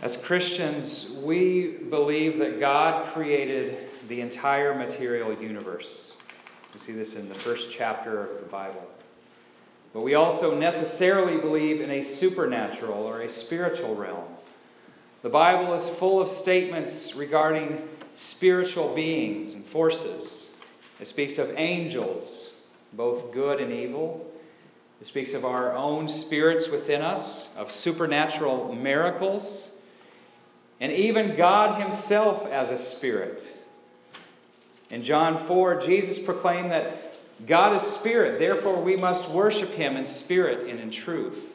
As Christians, we believe that God created the entire material universe. We see this in the first chapter of the Bible. But we also necessarily believe in a supernatural or a spiritual realm. The Bible is full of statements regarding spiritual beings and forces. It speaks of angels, both good and evil. It speaks of our own spirits within us, of supernatural miracles, and even God himself as a spirit. In John 4, Jesus proclaimed that God is spirit, therefore we must worship him in spirit and in truth.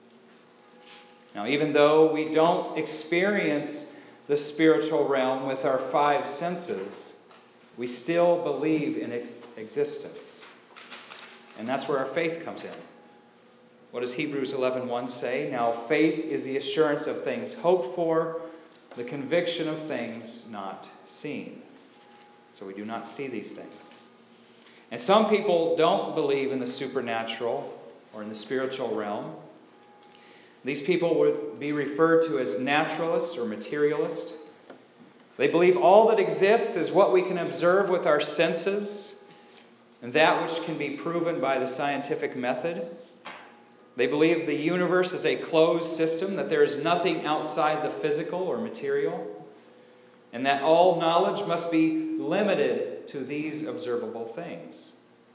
Now, even though we don't experience the spiritual realm with our five senses, we still believe in its existence. And that's where our faith comes in. What does Hebrews 11:1 say? Now faith is the assurance of things hoped for, the conviction of things not seen. So we do not see these things. And some people don't believe in the supernatural or in the spiritual realm. These people would be referred to as naturalists or materialists. They believe all that exists is what we can observe with our senses and that which can be proven by the scientific method. They believe the universe is a closed system, that there is nothing outside the physical or material, and that all knowledge must be limited to these observable things.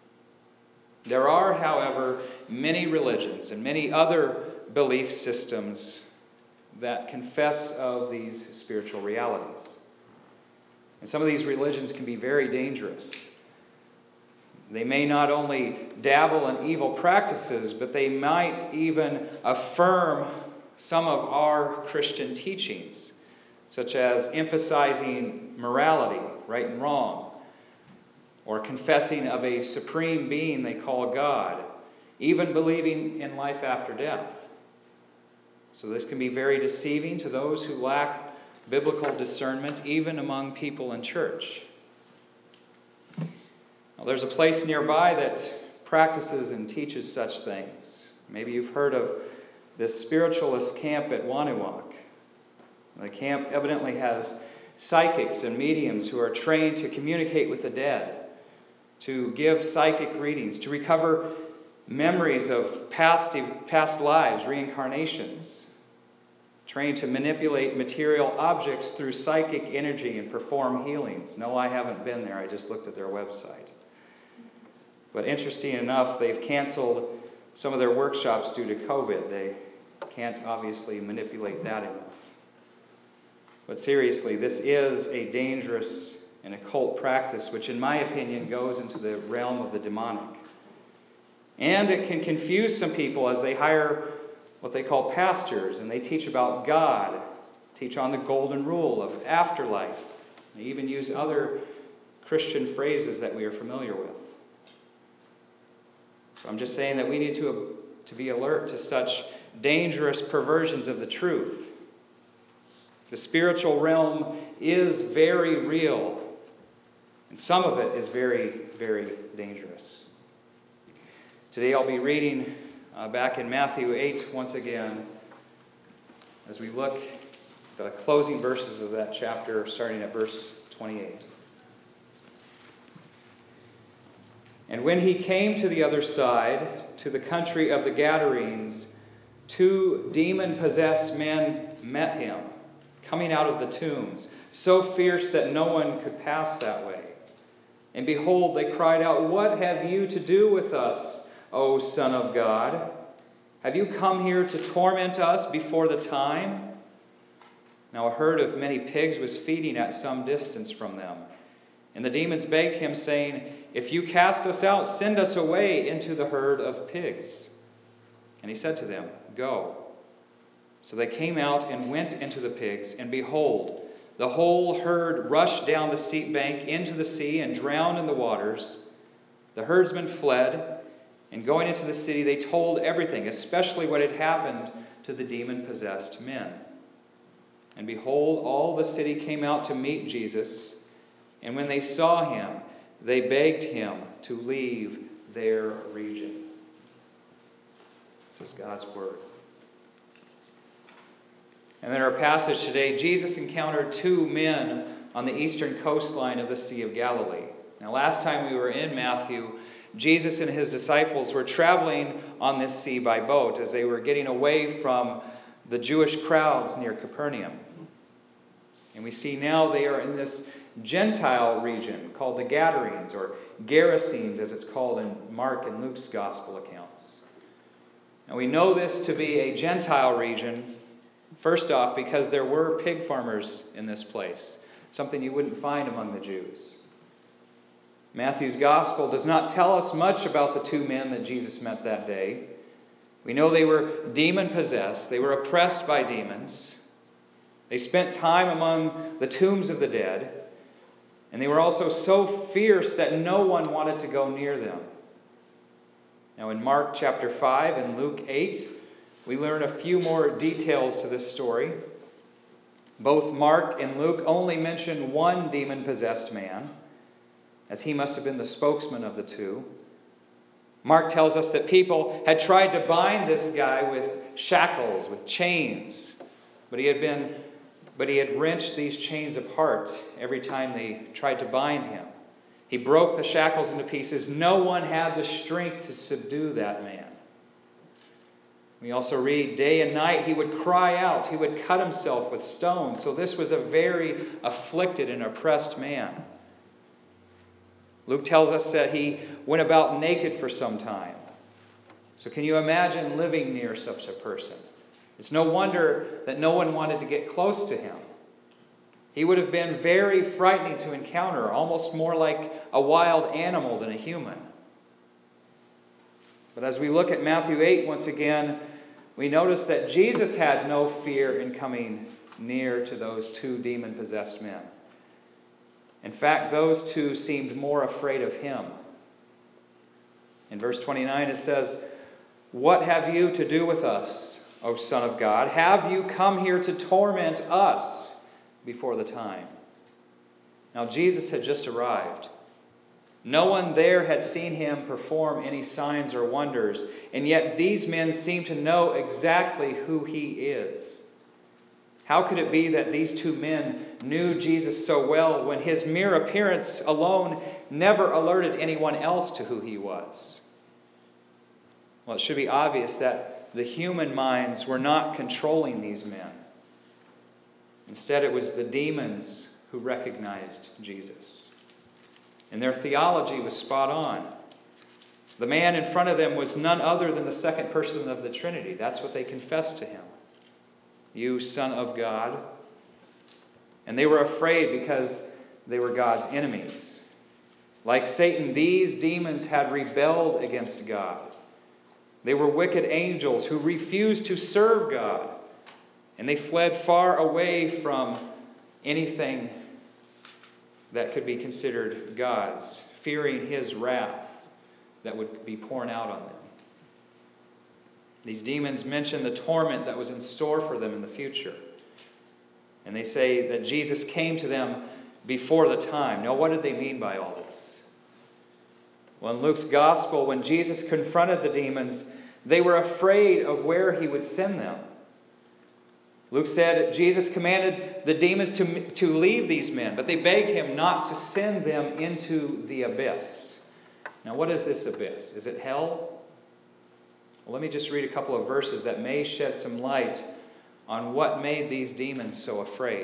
There are, however, many religions and many other belief systems that confess of these spiritual realities. And some of these religions can be very dangerous. They may not only dabble in evil practices, but they might even affirm some of our Christian teachings, such as emphasizing morality, right and wrong, or confessing of a supreme being they call God, even believing in life after death. So this can be very deceiving to those who lack biblical discernment, even among people in church. Now, there's a place nearby that practices and teaches such things. Maybe you've heard of this spiritualist camp at Wonewoc. The camp evidently has psychics and mediums who are trained to communicate with the dead, to give psychic readings, to recover memories of past lives, reincarnations, trained to manipulate material objects through psychic energy and perform healings. No, I haven't been there. I just looked at their website. But interesting enough, they've canceled some of their workshops due to COVID. They can't obviously manipulate that enough. But seriously, this is a dangerous and occult practice, which in my opinion goes into the realm of the demonic. And it can confuse some people as they hire what they call pastors, and they teach about God, teach on the golden rule of afterlife. They even use other Christian phrases that we are familiar with. So I'm just saying that we need to be alert to such dangerous perversions of the truth. The spiritual realm is very real, and some of it is very, very dangerous. Today I'll be reading back in Matthew 8 once again as we look at the closing verses of that chapter, starting at verse 28. And when he came to the other side, to the country of the Gadarenes, 2 demon-possessed men met him, coming out of the tombs, so fierce that no one could pass that way. And behold, they cried out, "What have you to do with us, O Son of God? Have you come here to torment us before the time?" Now a herd of many pigs was feeding at some distance from them. And the demons begged him, saying, "If you cast us out, send us away into the herd of pigs." And he said to them, "Go." So they came out and went into the pigs, and behold, the whole herd rushed down the steep bank into the sea and drowned in the waters. The herdsmen fled, and going into the city, they told everything, especially what had happened to the demon-possessed men. And behold, all the city came out to meet Jesus, and when they saw him, they begged him to leave their region. This is God's word. And in our passage today, Jesus encountered two men on the eastern coastline of the Sea of Galilee. Now, last time we were in Matthew, Jesus and his disciples were traveling on this sea by boat as they were getting away from the Jewish crowds near Capernaum. And we see now they are in this Gentile region called the Gadarenes, or Gerasenes as it's called in Mark and Luke's gospel accounts. Now we know this to be a Gentile region, first off, because there were pig farmers in this place, something you wouldn't find among the Jews. Matthew's gospel does not tell us much about the two men that Jesus met that day. We know they were demon-possessed. They were oppressed by demons. They spent time among the tombs of the dead. And they were also so fierce that no one wanted to go near them. Now in Mark chapter 5 and Luke 8, we learn a few more details to this story. Both Mark and Luke only mention one demon-possessed man, as he must have been the spokesman of the two. Mark tells us that people had tried to bind this guy with shackles, with chains, but he had wrenched these chains apart every time they tried to bind him. He broke the shackles into pieces. No one had the strength to subdue that man. We also read, day and night he would cry out. He would cut himself with stones. So this was a very afflicted and oppressed man. Luke tells us that he went about naked for some time. So can you imagine living near such a person? It's no wonder that no one wanted to get close to him. He would have been very frightening to encounter, almost more like a wild animal than a human. But as we look at Matthew 8 once again, we notice that Jesus had no fear in coming near to those two demon-possessed men. In fact, those two seemed more afraid of him. In verse 29 it says, "What have you to do with us, O Son of God? Have you come here to torment us before the time?" Now Jesus had just arrived. No one there had seen him perform any signs or wonders, and yet these men seem to know exactly who he is. How could it be that these two men knew Jesus so well when his mere appearance alone never alerted anyone else to who he was? Well, it should be obvious that the human minds were not controlling these men. Instead, it was the demons who recognized Jesus. And their theology was spot on. The man in front of them was none other than the second person of the Trinity. That's what they confessed to him. You, Son of God. And they were afraid because they were God's enemies. Like Satan, these demons had rebelled against God. They were wicked angels who refused to serve God. And they fled far away from anything that could be considered God's, fearing his wrath that would be poured out on them. These demons mention the torment that was in store for them in the future. And they say that Jesus came to them before the time. Now, what did they mean by all this? Well, in Luke's gospel, when Jesus confronted the demons, they were afraid of where he would send them. Luke said Jesus commanded the demons to leave these men, but they begged him not to send them into the abyss. Now, what is this abyss? Is it hell? Well, let me just read a couple of verses that may shed some light on what made these demons so afraid.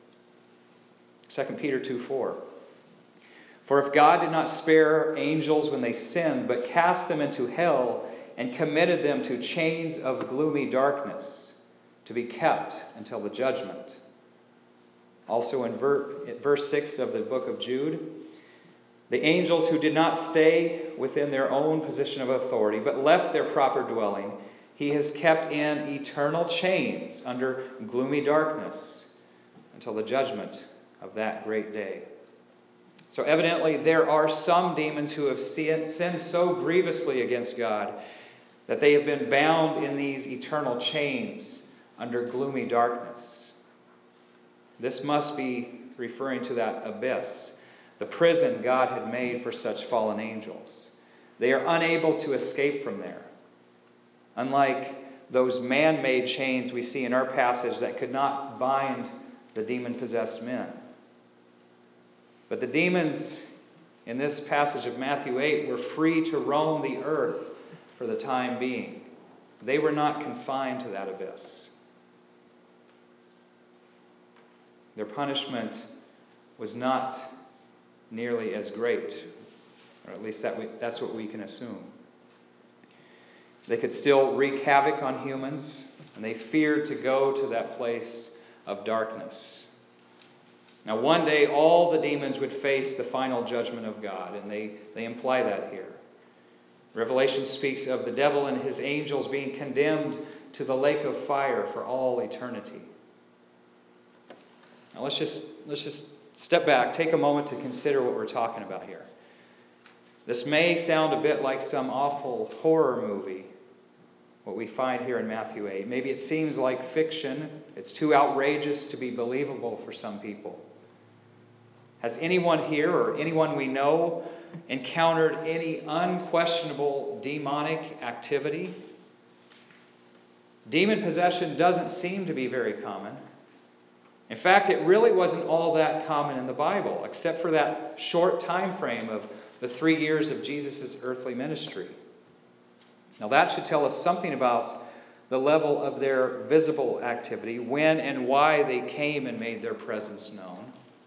2 Peter 2:4. "For if God did not spare angels when they sinned, but cast them into hell and committed them to chains of gloomy darkness, to be kept until the judgment." Also in verse 6 of the book of Jude, "The angels who did not stay within their own position of authority, but left their proper dwelling, he has kept in eternal chains under gloomy darkness until the judgment of that great day." So evidently there are some demons who have sinned so grievously against God that they have been bound in these eternal chains under gloomy darkness. This must be referring to that abyss, the prison God had made for such fallen angels. They are unable to escape from there. Unlike those man-made chains we see in our passage that could not bind the demon-possessed men. But the demons in this passage of Matthew 8 were free to roam the earth for the time being. They were not confined to that abyss. Their punishment was not nearly as great, or at least that's what we can assume. They could still wreak havoc on humans, and they feared to go to that place of darkness. Now, one day, all the demons would face the final judgment of God, and they imply that here. Revelation speaks of the devil and his angels being condemned to the lake of fire for all eternity. Now, let's just step back, take a moment to consider what we're talking about here. This may sound a bit like some awful horror movie, what we find here in Matthew 8. Maybe it seems like fiction. It's too outrageous to be believable for some people. Has anyone here or anyone we know encountered any unquestionable demonic activity? Demon possession doesn't seem to be very common. In fact, it really wasn't all that common in the Bible, except for that short time frame of the 3 years of Jesus' earthly ministry. Now that should tell us something about the level of their visible activity, when and why they came and made their presence known.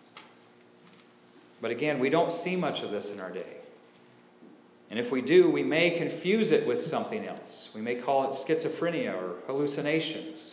But again, we don't see much of this in our day. And if we do, we may confuse it with something else. We may call it schizophrenia or hallucinations.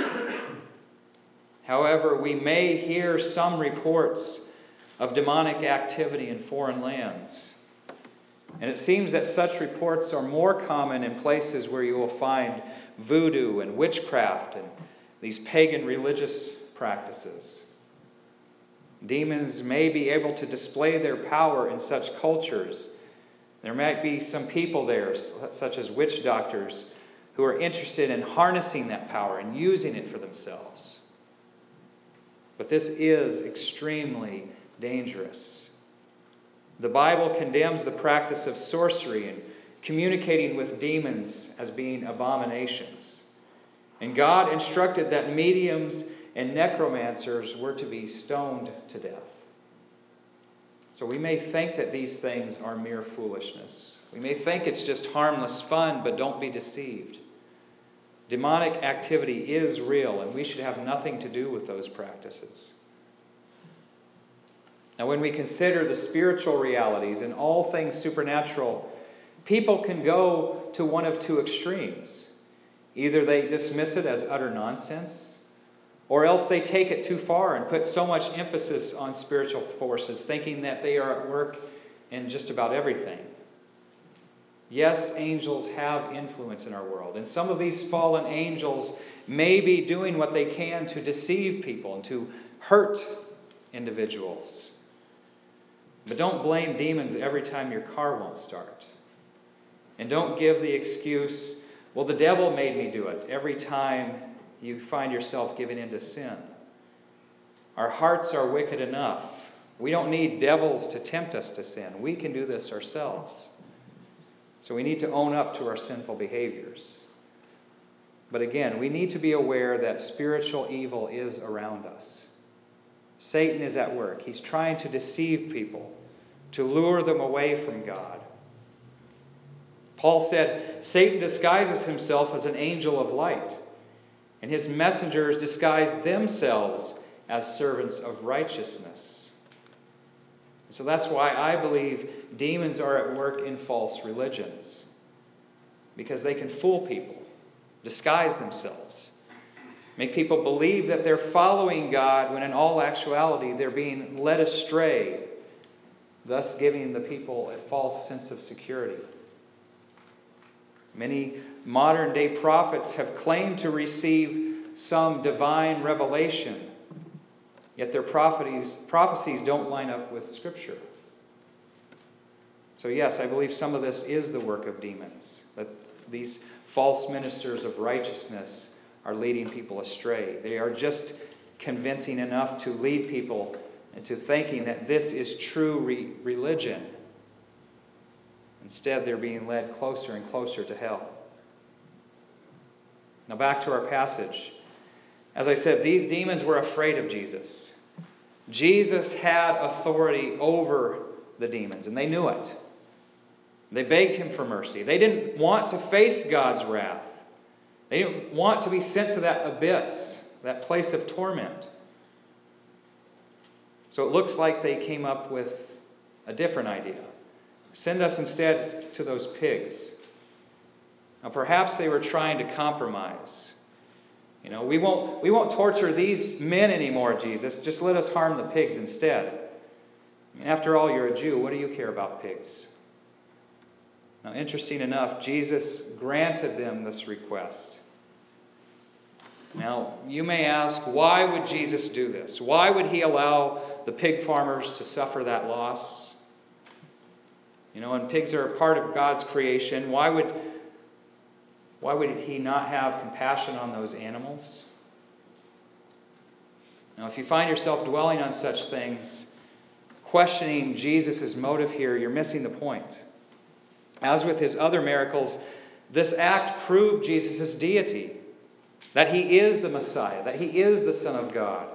However, we may hear some reports of demonic activity in foreign lands. And it seems that such reports are more common in places where you will find voodoo and witchcraft and these pagan religious practices. Demons may be able to display their power in such cultures. There might be some people there, such as witch doctors, who are interested in harnessing that power and using it for themselves. But this is extremely dangerous. The Bible condemns the practice of sorcery and communicating with demons as being abominations. And God instructed that mediums and necromancers were to be stoned to death. So we may think that these things are mere foolishness. We may think it's just harmless fun, but don't be deceived. Demonic activity is real, and we should have nothing to do with those practices. Now, when we consider the spiritual realities and all things supernatural, people can go to one of two extremes. Either they dismiss it as utter nonsense, or else they take it too far and put so much emphasis on spiritual forces, thinking that they are at work in just about everything. Yes, angels have influence in our world, and some of these fallen angels may be doing what they can to deceive people and to hurt individuals. But don't blame demons every time your car won't start. And don't give the excuse, well, the devil made me do it, every time you find yourself giving in to sin. Our hearts are wicked enough. We don't need devils to tempt us to sin. We can do this ourselves. So we need to own up to our sinful behaviors. But again, we need to be aware that spiritual evil is around us. Satan is at work. He's trying to deceive people, to lure them away from God. Paul said, Satan disguises himself as an angel of light, and his messengers disguise themselves as servants of righteousness. So that's why I believe demons are at work in false religions, because they can fool people, disguise themselves, make people believe that they're following God when in all actuality they're being led astray, thus giving the people a false sense of security. Many modern-day prophets have claimed to receive some divine revelation, yet their prophecies don't line up with Scripture. So yes, I believe some of this is the work of demons, that these false ministers of righteousness are leading people astray. They are just convincing enough to lead people into thinking that this is true religion. Instead, they're being led closer and closer to hell. Now back to our passage. As I said, these demons were afraid of Jesus. Jesus had authority over the demons, and they knew it. They begged him for mercy. They didn't want to face God's wrath. They didn't want to be sent to that abyss, that place of torment. So it looks like they came up with a different idea. Send us instead to those pigs. Now perhaps they were trying to compromise. We won't torture these men anymore, Jesus. Just let us harm the pigs instead. After all, you're a Jew. What do you care about pigs? Now, interesting enough, Jesus granted them this request. Now, you may ask, why would Jesus do this? Why would he allow the pig farmers to suffer that loss? And pigs are a part of God's creation. Why would he not have compassion on those animals? Now, if you find yourself dwelling on such things, questioning Jesus' motive here, you're missing the point. As with his other miracles, this act proved Jesus' deity, that he is the Messiah, that he is the Son of God.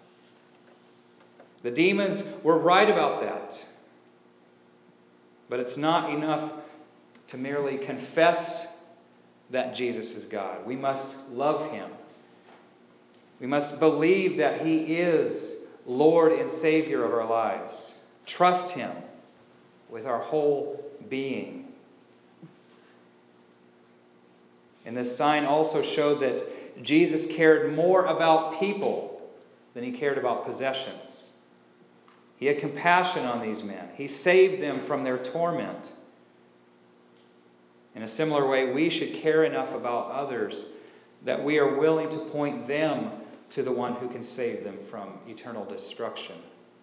The demons were right about that. But it's not enough to merely confess that Jesus is God. We must love him. We must believe that he is Lord and Savior of our lives. Trust him with our whole being. And this sign also showed that Jesus cared more about people than he cared about possessions. He had compassion on these men. He saved them from their torment. In a similar way, we should care enough about others that we are willing to point them to the one who can save them from eternal destruction.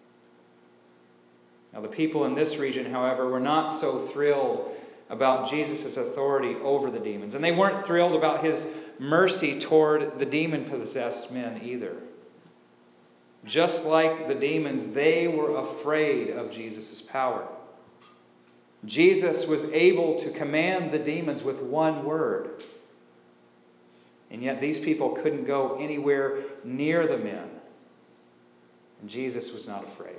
Now, the people in this region, however, were not so thrilled about Jesus' authority over the demons. And they weren't thrilled about his mercy toward the demon-possessed men either. Just like the demons, they were afraid of Jesus' power. Jesus was able to command the demons with one word. And yet these people couldn't go anywhere near the men. And Jesus was not afraid.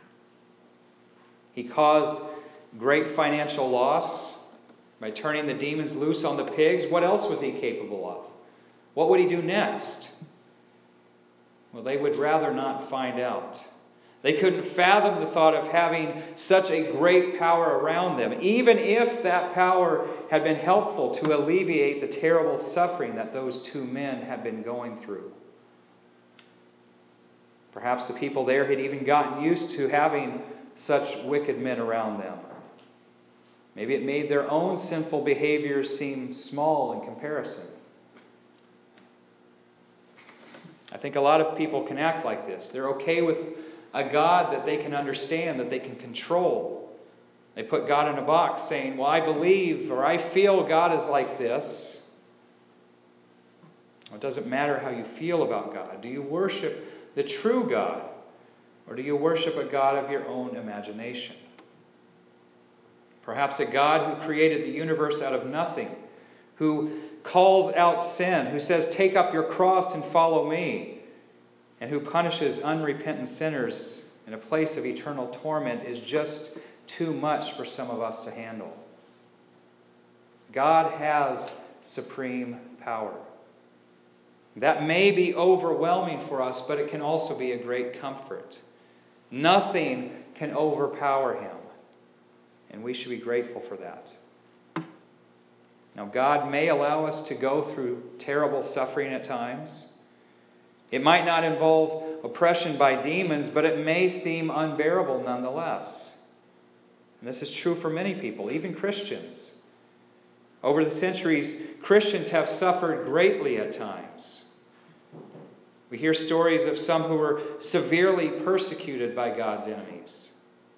He caused great financial loss by turning the demons loose on the pigs. What else was he capable of? What would he do next? Well, they would rather not find out. They couldn't fathom the thought of having such a great power around them, even if that power had been helpful to alleviate the terrible suffering that those two men had been going through. Perhaps the people there had even gotten used to having such wicked men around them. Maybe it made their own sinful behaviors seem small in comparison. I think a lot of people can act like this. They're okay with a God that they can understand, that they can control. They put God in a box saying, well, I believe or I feel God is like this. Well, it doesn't matter how you feel about God. Do you worship the true God? Or do you worship a God of your own imagination? Perhaps a God who created the universe out of nothing, who calls out sin, who says, take up your cross and follow me, and who punishes unrepentant sinners in a place of eternal torment is just too much for some of us to handle. God has supreme power. That may be overwhelming for us, but it can also be a great comfort. Nothing can overpower him, and we should be grateful for that. Now, God may allow us to go through terrible suffering at times. It might not involve oppression by demons, but it may seem unbearable nonetheless. And this is true for many people, even Christians. Over the centuries, Christians have suffered greatly at times. We hear stories of some who were severely persecuted by God's enemies.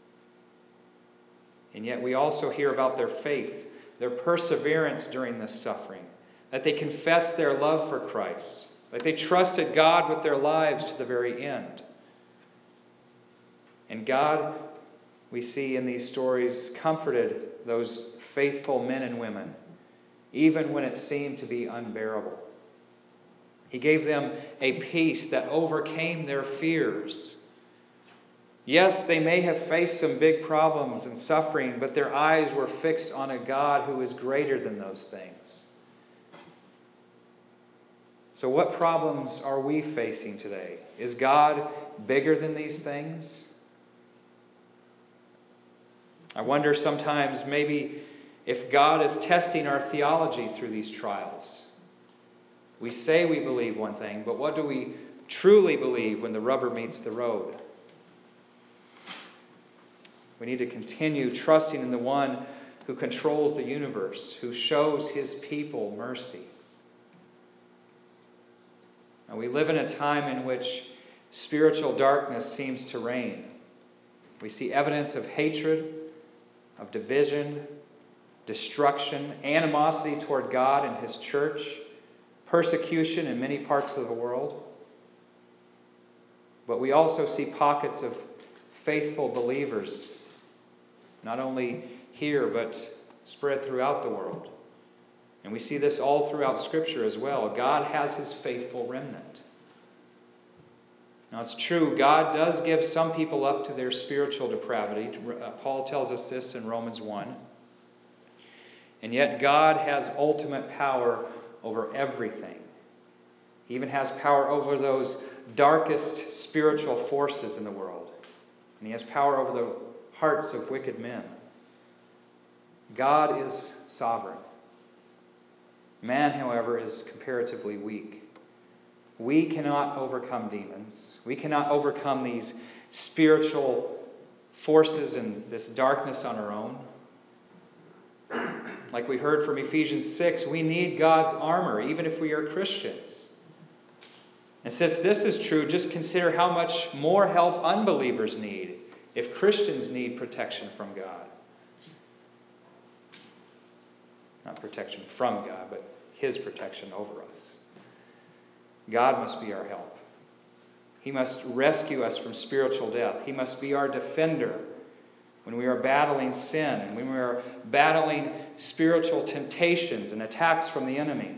And yet we also hear about their faith, their perseverance during this suffering, that they confessed their love for Christ, that they trusted God with their lives to the very end. And God, we see in these stories, comforted those faithful men and women, even when it seemed to be unbearable. He gave them a peace that overcame their fears. Yes, they may have faced some big problems and suffering, but their eyes were fixed on a God who is greater than those things. So what problems are we facing today? Is God bigger than these things? I wonder sometimes maybe if God is testing our theology through these trials. We say we believe one thing, but what do we truly believe when the rubber meets the road? We need to continue trusting in the one who controls the universe, who shows his people mercy. And we live in a time in which spiritual darkness seems to reign. We see evidence of hatred, of division, destruction, animosity toward God and his church, persecution in many parts of the world. But we also see pockets of faithful believers, not only here, but spread throughout the world. And we see this all throughout Scripture as well. God has his faithful remnant. Now it's true, God does give some people up to their spiritual depravity. Paul tells us this in Romans 1. And yet God has ultimate power over everything. He even has power over those darkest spiritual forces in the world. And he has power over the hearts of wicked men. God is sovereign. Man, however, is comparatively weak. We cannot overcome demons. We cannot overcome these spiritual forces and this darkness on our own. Like we heard from Ephesians 6, we need God's armor, even if we are Christians. And since this is true, just consider how much more help unbelievers need if Christians need protection from God. Not protection from God, but his protection over us. God must be our help. He must rescue us from spiritual death. He must be our defender when we are battling sin and when we are battling spiritual temptations and attacks from the enemy.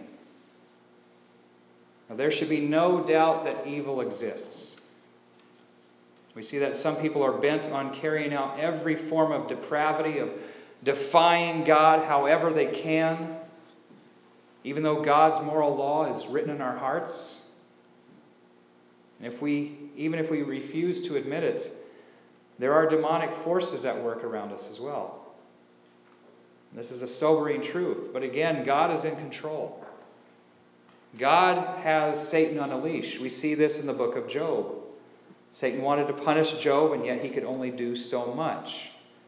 Now, there should be no doubt that evil exists. We see that some people are bent on carrying out every form of depravity, of defying God however they can, even though God's moral law is written in our hearts. And even if we refuse to admit it, there are demonic forces at work around us as well. This is a sobering truth. But again, God is in control. God has Satan on a leash. We see this in the book of Job. Satan wanted to punish Job, and yet he could only do so much.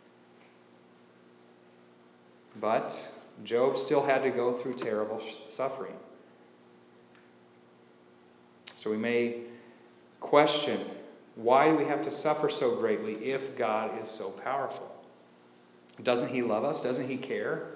But Job still had to go through terrible suffering. So we may question, why do we have to suffer so greatly if God is so powerful? Doesn't he love us? Doesn't he care?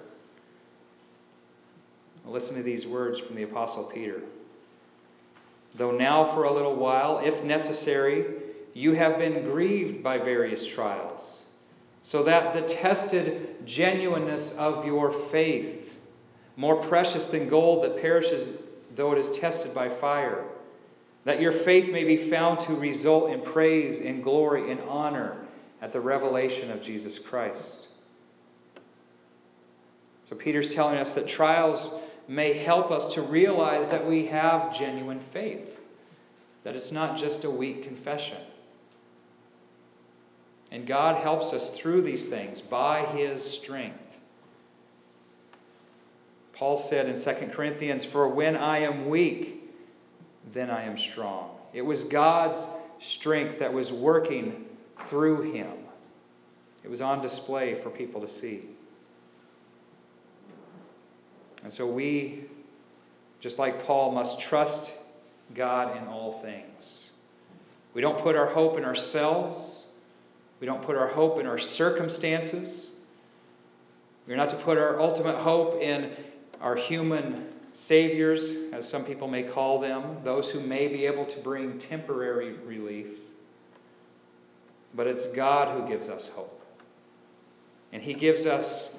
Listen to these words from the Apostle Peter. Though now for a little while, if necessary, you have been grieved by various trials, so that the tested genuineness of your faith, more precious than gold that perishes though it is tested by fire, that your faith may be found to result in praise and glory and honor at the revelation of Jesus Christ. So Peter's telling us that trials may help us to realize that we have genuine faith, that it's not just a weak confession. And God helps us through these things by his strength. Paul said in 2 Corinthians, "For when I am weak, then I am strong." It was God's strength that was working through him. It was on display for people to see. And so we, just like Paul, must trust God in all things. We don't put our hope in ourselves. We don't put our hope in our circumstances. We're not to put our ultimate hope in our human saviors, as some people may call them, those who may be able to bring temporary relief. But it's God who gives us hope. And he gives us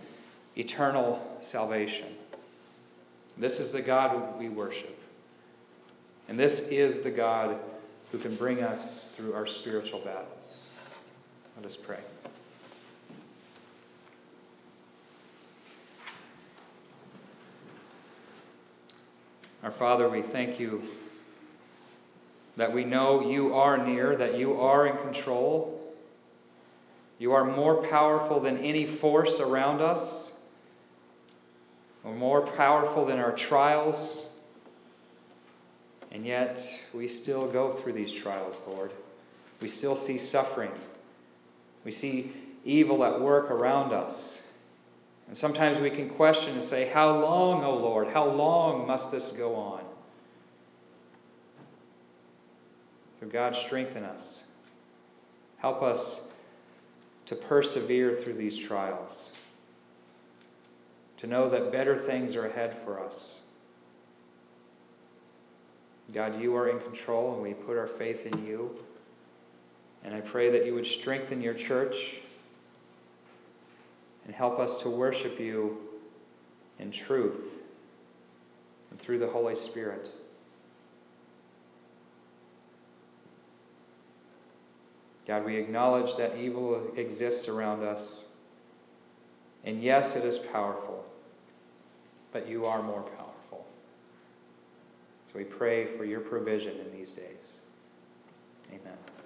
eternal salvation. This is the God we worship. And this is the God who can bring us through our spiritual battles. Let us pray. Our Father, we thank you that we know you are near, that you are in control. You are more powerful than any force around us, or more powerful than our trials. And yet, we still go through these trials, Lord. We still see suffering. We see evil at work around us. And sometimes we can question and say, how long, O Lord? How long must this go on? So God, strengthen us. Help us to persevere through these trials. To know that better things are ahead for us. God, you are in control, and we put our faith in you. And I pray that you would strengthen your church and help us to worship you in truth and through the Holy Spirit. God, we acknowledge that evil exists around us. And yes, it is powerful, but you are more powerful. So we pray for your provision in these days. Amen.